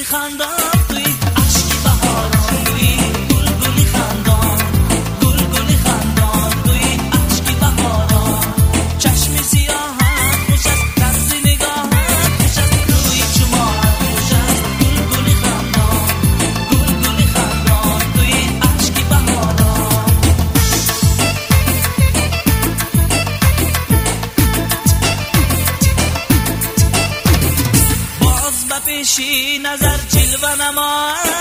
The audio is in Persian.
خندان توی عشقی بهاران توی گلگلی خندان گلگلی خندان توی عشقی بهاران چشم سیاهت خوش است طرز نگاهت خوش است روی چشمات خوش است گلگلی خندان گلگلی خندان توی عشقی بهاران باز به پیشی نظر جلوه نما